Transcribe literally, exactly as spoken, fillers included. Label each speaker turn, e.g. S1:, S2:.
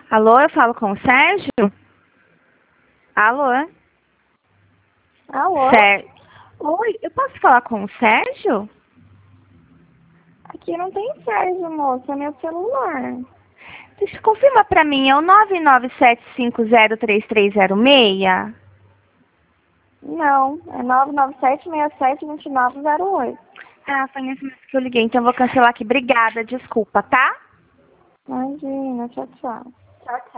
S1: Alô, eu falo com o Sérgio? Alô?
S2: Alô?
S1: Sé... Oi, eu posso falar com o Sérgio?
S2: Aqui não tem Sérgio, moça, é meu celular.
S1: Deixa, confirma pra mim, é o nove nove sete cinco zero três três zero seis?
S2: Não, é nove nove sete, seis sete, dois nove zero oito.
S1: Ah, foi nesse mês que eu liguei, então eu vou cancelar aqui. Obrigada, desculpa, tá?
S2: Imagina, tchau, tchau.
S1: Tchau, tchau.